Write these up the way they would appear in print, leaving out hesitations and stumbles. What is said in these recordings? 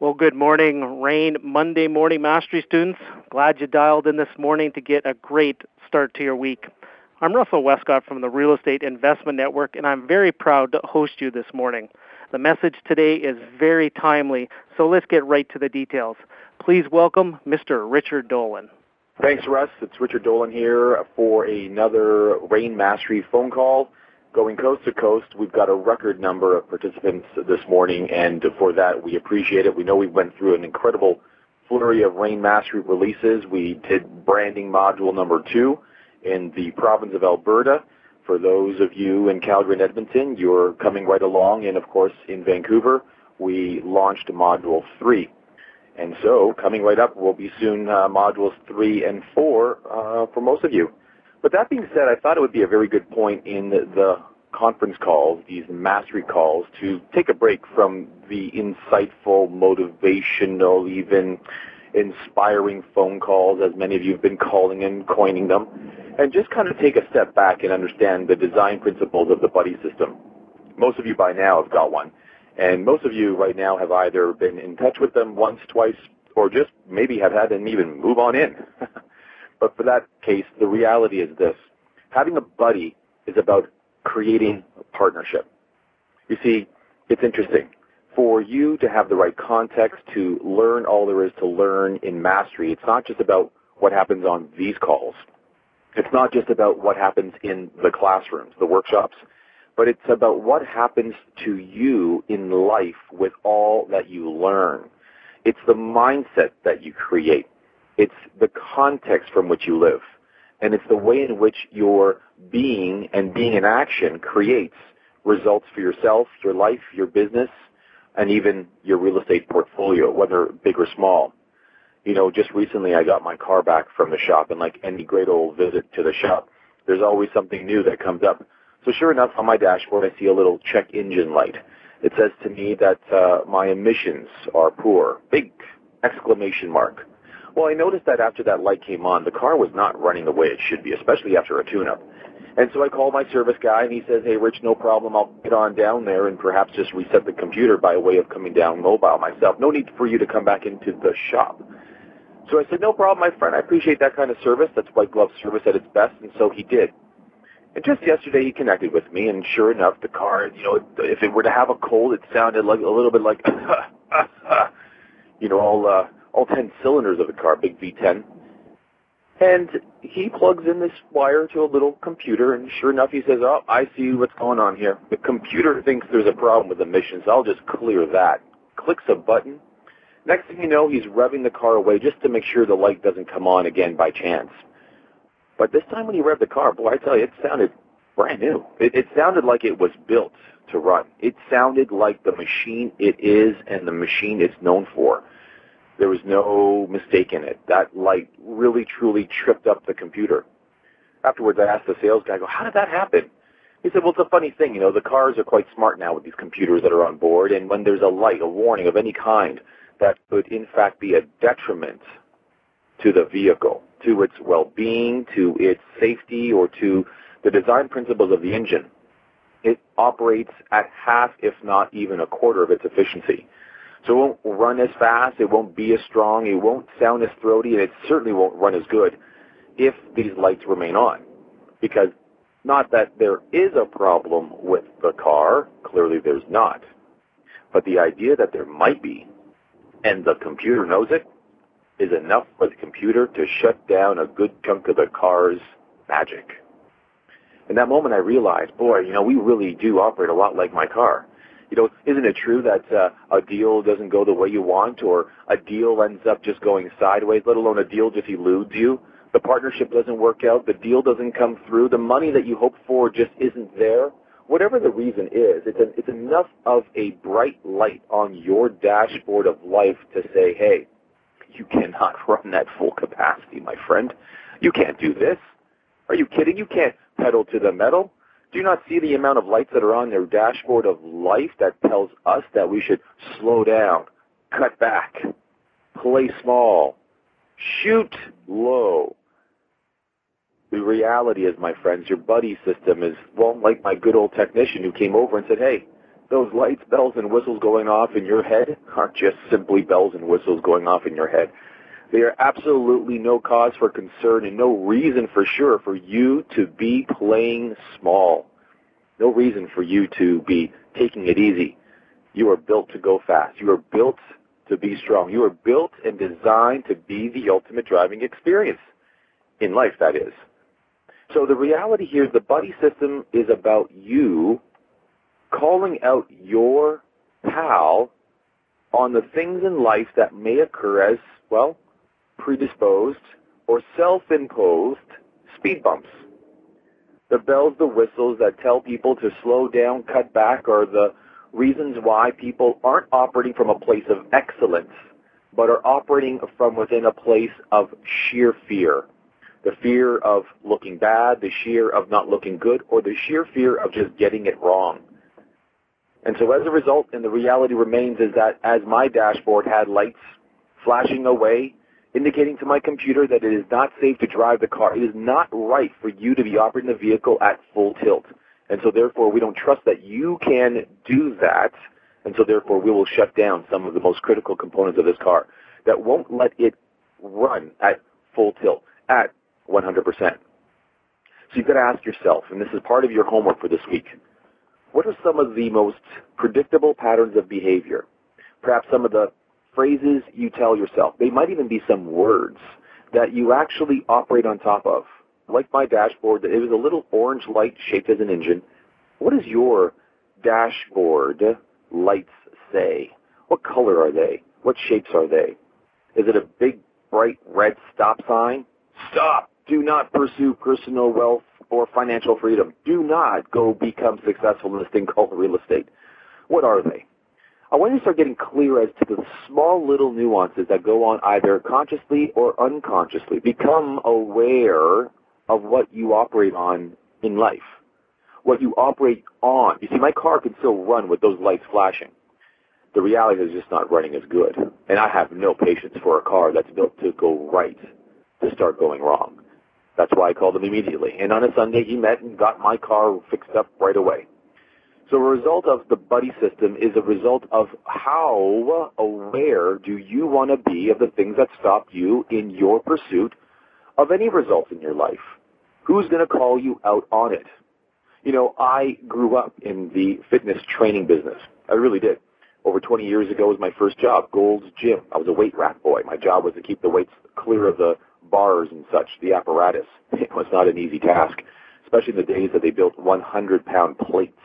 Well, good morning, Rain. Monday morning mastery students. Glad you dialed in this morning to get a great start to your week. I'm Russell Westcott from the Real Estate Investment Network, and I'm very proud to host you this morning. The message today is very timely, so let's get right to the details. Please welcome Mr. Richard Dolan. Thanks, Russ. It's Richard Dolan here for another Rain Mastery phone call. Going coast to coast, we've got a record number of participants this morning, and for that, we appreciate it. We know we went through an incredible flurry of Rain Mastery releases. We did branding module number 2 in the province of Alberta. For those of you in Calgary and Edmonton, you're coming right along, and of course, in Vancouver, we launched module 3. And so, coming right up will be soon modules 3 and 4 for most of you. But that being said, I thought it would be a very good point in the conference calls, these mastery calls, to take a break from the insightful, motivational, even inspiring phone calls, as many of you have been calling and coining them, and just kind of take a step back and understand the design principles of the buddy system. Most of you by now have got one, and most of you right now have either been in touch with them once, twice, or just maybe have had them even move on in. But for that case, the reality is this. Having a buddy is about creating a partnership. You see, it's interesting. For you to have the right context to learn all there is to learn in mastery, it's not just about what happens on these calls. It's not just about what happens in the classrooms, the workshops, but it's about what happens to you in life with all that you learn. It's the mindset that you create. It's the context from which you live. And it's the way in which your being and being in action creates results for yourself, your life, your business, and even your real estate portfolio, whether big or small. You know, just recently I got my car back from the shop, and like any great old visit to the shop, there's always something new that comes up. So sure enough, on my dashboard, I see a little check engine light. It says to me that my emissions are poor. Big exclamation mark. Well, I noticed that after that light came on, the car was not running the way it should be, especially after a tune-up. And so I called my service guy, and he says, hey, Rich, no problem. I'll get on down there and perhaps just reset the computer by way of coming down mobile myself. No need for you to come back into the shop. So I said, no problem, my friend. I appreciate that kind of service. That's white glove service at its best, and so he did. And just yesterday, he connected with me, and sure enough, the car, you know, if it were to have a cold, it sounded like a little bit like, you know, all 10 cylinders of the car, big V10. And he plugs in this wire to a little computer, and sure enough, he says, oh, I see what's going on here. The computer thinks there's a problem with emissions. I'll just clear that. Clicks a button. Next thing you know, he's revving the car away just to make sure the light doesn't come on again by chance. But this time when he revved the car, boy, I tell you, it sounded brand new. It sounded like it was built to run. It sounded like the machine it is and the machine it's known for. There was no mistake in it. That light really, truly tripped up the computer. Afterwards, I asked the sales guy, I go, how did that happen? He said, well, it's a funny thing. You know, the cars are quite smart now with these computers that are on board, and when there's a light, a warning of any kind, that could, in fact, be a detriment to the vehicle, to its well-being, to its safety, or to the design principles of the engine, it operates at half, if not even a quarter of its efficiency. So it won't run as fast, it won't be as strong, it won't sound as throaty, and it certainly won't run as good if these lights remain on. Because not that there is a problem with the car, clearly there's not, but the idea that there might be, and the computer knows it, is enough for the computer to shut down a good chunk of the car's magic. In that moment I realized, boy, you know, we really do operate a lot like my car. You know, isn't it true that a deal doesn't go the way you want, or a deal ends up just going sideways, let alone a deal just eludes you? The partnership doesn't work out, the deal doesn't come through, the money that you hoped for just isn't there. Whatever the reason is, it's enough of a bright light on your dashboard of life to say, hey, you cannot run that full capacity, my friend. You can't do this. Are you kidding? You can't pedal to the metal. Do you not see the amount of lights that are on their dashboard of life that tells us that we should slow down, cut back, play small, shoot low? The reality is, my friends, your buddy system is, well, like my good old technician who came over and said, hey, Those lights, bells, and whistles going off in your head aren't just simply bells and whistles going off in your head. They are absolutely no cause for concern and no reason for sure for you to be playing small. No reason for you to be taking it easy. You are built to go fast. You are built to be strong. You are built and designed to be the ultimate driving experience. In life, that is. So the reality here is the buddy system is about you calling out your pal on the things in life that may occur as, well, predisposed or self-imposed speed bumps. The bells, the whistles that tell people to slow down, cut back, are the reasons why people aren't operating from a place of excellence, but are operating from within a place of sheer fear. The fear of looking bad, the fear of not looking good, or the sheer fear of just getting it wrong. And so as a result, and the reality remains, is that as my dashboard had lights flashing away, indicating to my computer that it is not safe to drive the car, it is not right for you to be operating the vehicle at full tilt. And so therefore, we don't trust that you can do that, and so therefore we will shut down some of the most critical components of this car that won't let it run at full tilt, at 100%. So you've got to ask yourself, and this is part of your homework for this week, what are some of the most predictable patterns of behavior? Perhaps some of the phrases you tell yourself. They might even be some words that you actually operate on top of. Like my dashboard, it was a little orange light shaped as an engine. What does your dashboard lights say? What color are they? What shapes are they? Is it a big, bright red stop sign? Stop! Do not pursue personal wealth or financial freedom. Do not go become successful in this thing called real estate. What are they? I want you to start getting clear as to the small little nuances that go on either consciously or unconsciously. Become aware of what you operate on in life, what you operate on. You see, my car can still run with those lights flashing. The reality is just not running as good. And I have no patience for a car that's built to go right to start going wrong. That's why I called him immediately. And on a Sunday, he met and got my car fixed up right away. So a result of the buddy system is a result of how aware do you want to be of the things that stop you in your pursuit of any results in your life. Who's going to call you out on it? You know, I grew up in the fitness training business. I really did. Over 20 years ago was my first job, Gold's Gym. I was a weight rack boy. My job was to keep the weights clear of the bars and such, the apparatus. It was not an easy task, especially in the days that they built 100-pound plates.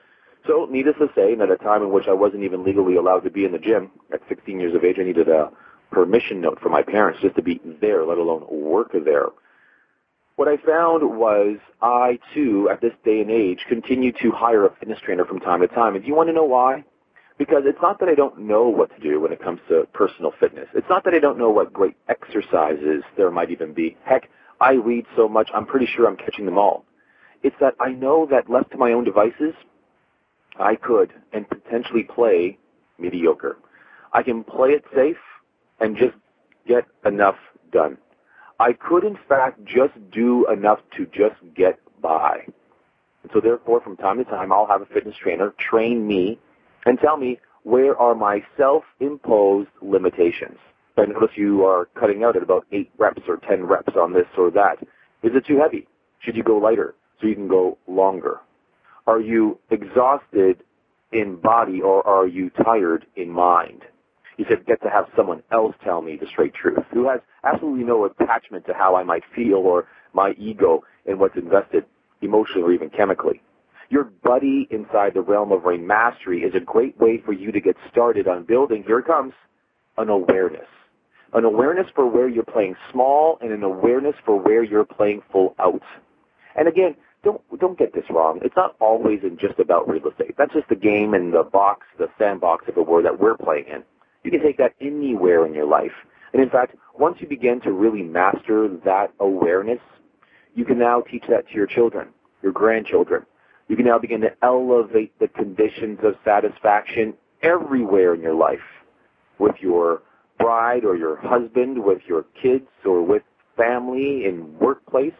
So, needless to say, at a time in which I wasn't even legally allowed to be in the gym, at 16 years of age, I needed a permission note from my parents just to be there, let alone work there. What I found was I, too, at this day and age, continue to hire a fitness trainer from time to time. And do you want to know why? Because it's not that I don't know what to do when it comes to personal fitness. It's not that I don't know what great exercises there might even be. Heck, I read so much, I'm pretty sure I'm catching them all. It's that I know that left to my own devices, I could and potentially play mediocre. I can play it safe and just get enough done. I could, in fact, just do enough to just get by. And so, therefore, from time to time, I'll have a fitness trainer train me and tell me where are my self-imposed limitations. I notice you are cutting out at about 8 reps or 10 reps on this or that. Is it too heavy? Should you go lighter so you can go longer? Are you exhausted in body or are you tired in mind? You said, get to have someone else tell me the straight truth, who has absolutely no attachment to how I might feel or my ego and what's invested emotionally or even chemically. Your buddy inside the realm of Rain Mastery is a great way for you to get started on building, here it comes, an awareness. An awareness for where you're playing small and an awareness for where you're playing full out. And again, don't get this wrong. It's not always just about real estate. That's just the game and the box, the sandbox, if it were, that we're playing in. You can take that anywhere in your life. And in fact, once you begin to really master that awareness, you can now teach that to your children, your grandchildren. You can now begin to elevate the conditions of satisfaction everywhere in your life, with your bride or your husband, with your kids, or with family in workplace.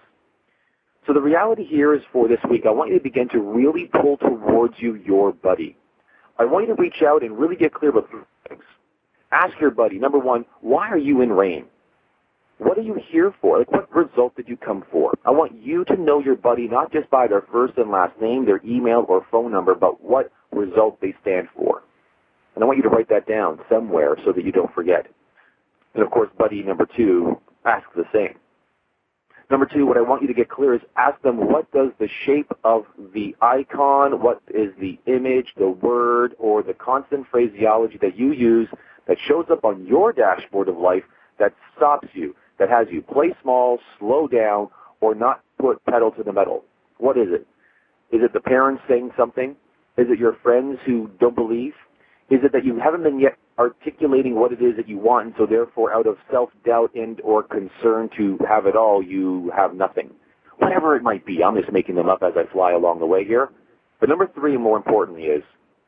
So the reality here is for this week, I want you to begin to really pull towards you your buddy. I want you to reach out and really get clear about three things. Ask your buddy, number one, why are you in RAIN? What are you here for? Like, what result did you come for? I want you to know your buddy not just by their first and last name, their email or phone number, but what result they stand for. And I want you to write that down somewhere so that you don't forget. And, of course, buddy number two, ask the same. Number two, what I want you to get clear is ask them what does the shape of the icon, what is the image, the word, or the constant phraseology that you use that shows up on your dashboard of life that stops you, that has you play small, slow down, or not put pedal to the metal. What is it? Is it the parents saying something? Is it your friends who don't believe? Is it that you haven't been yet articulating what it is that you want, and so therefore out of self-doubt and or concern to have it all, you have nothing? Whatever it might be. I'm just making them up as I fly along the way here. But number three, more importantly, is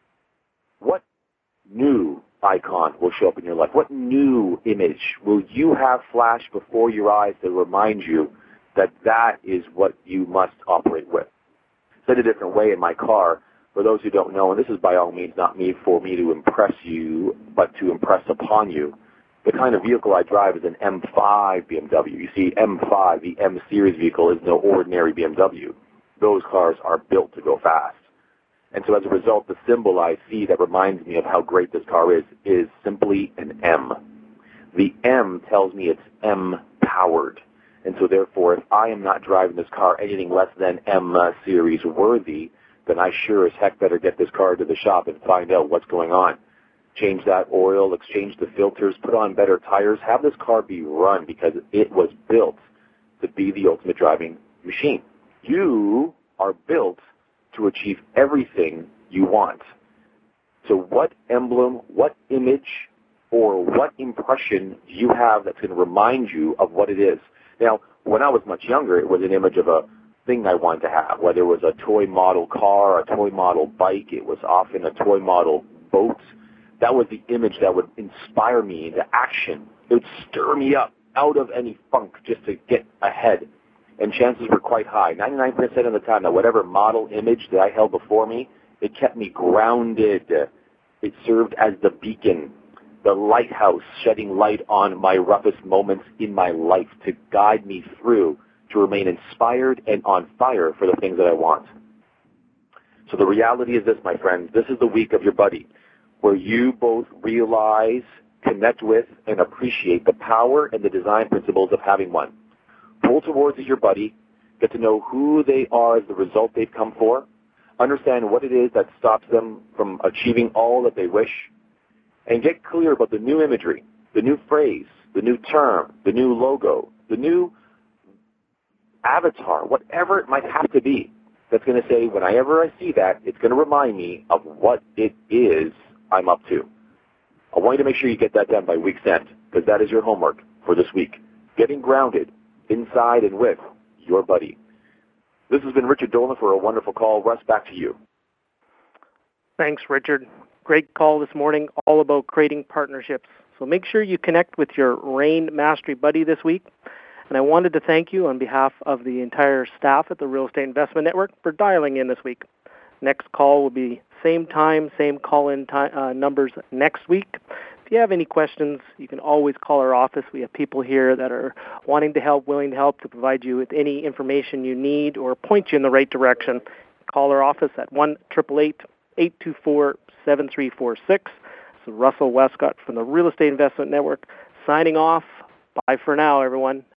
what new icon will show up in your life? What new image will you have flash before your eyes to remind you that that is what you must operate with? Said a different way, in my car, for those who don't know, and this is by all means not me for me to impress you, but to impress upon you, the kind of vehicle I drive is an M5 BMW. You see, M5, the M series vehicle, is no ordinary BMW. Those cars are built to go fast. And so as a result, the symbol I see that reminds me of how great this car is simply an M. The M tells me it's M-powered. And so therefore, if I am not driving this car anything less than M series worthy, then I sure as heck better get this car to the shop and find out what's going on. Change that oil, exchange the filters, put on better tires, have this car be run because it was built to be the ultimate driving machine. You are built to achieve everything you want. So what emblem, what image, or what impression do you have that's going to remind you of what it is? Now, when I was much younger, it was an image of a thing I wanted to have, whether it was a toy model car, a toy model bike, it was often a toy model boat. That was the image that would inspire me into action. It would stir me up out of any funk just to get ahead. And chances were quite high, 99% of the time, that whatever model image that I held before me, it kept me grounded. It served as the beacon, the lighthouse, shedding light on my roughest moments in my life to guide me through, to remain inspired and on fire for the things that I want. So the reality is this, my friends. This is the week of your buddy, where you both realize, connect with, and appreciate the power and the design principles of having one. Pull towards your buddy, get to know who they are as the result they've come for, understand what it is that stops them from achieving all that they wish, and get clear about the new imagery, the new phrase, the new term, the new logo, the new avatar, whatever it might have to be, that's going to say, whenever I see that, it's going to remind me of what it is I'm up to. I want you to make sure you get that done by week's end, because that is your homework for this week. Getting grounded inside and with your buddy. This has been Richard Dolan for a wonderful call. Russ, back to you. Thanks, Richard. Great call this morning, all about creating partnerships. So make sure you connect with your RAIN Mastery buddy this week. And I wanted to thank you on behalf of the entire staff at the Real Estate Investment Network for dialing in this week. Next call will be same time, same call-in numbers next week. If you have any questions, you can always call our office. We have people here that are wanting to help, willing to help, to provide you with any information you need or point you in the right direction. Call our office at 1-888-824-7346. So Russell Westcott from the Real Estate Investment Network signing off. Bye for now, everyone.